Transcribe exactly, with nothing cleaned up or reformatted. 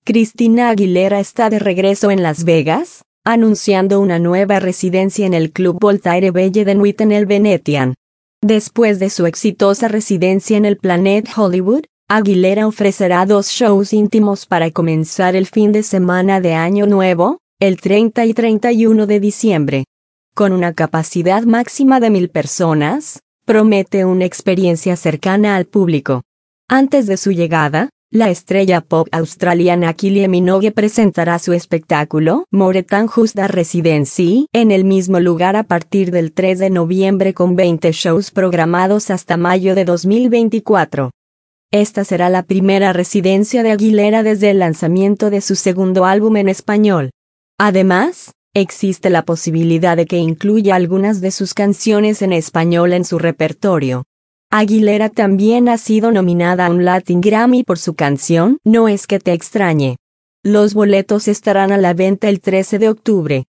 Christina Aguilera está de regreso en Las Vegas, anunciando una nueva residencia en el Club Voltaire Belle de Nuit en el Venetian. Después de su exitosa residencia en el Planet Hollywood, Aguilera ofrecerá dos shows íntimos para comenzar el fin de semana de Año Nuevo, el treinta y treinta y uno de diciembre. Con una capacidad máxima de mil personas, promete una experiencia cercana al público. Antes de su llegada, la estrella pop australiana Kylie Minogue presentará su espectáculo Moreton Justa Residency en el mismo lugar a partir del tres de noviembre con veinte shows programados hasta mayo de dos mil veinticuatro. Esta será la primera residencia de Aguilera desde el lanzamiento de su segundo álbum en español. Además, existe la posibilidad de que incluya algunas de sus canciones en español en su repertorio. Aguilera también ha sido nominada a un Latin Grammy por su canción No es que te extrañe. Los boletos estarán a la venta el trece de octubre.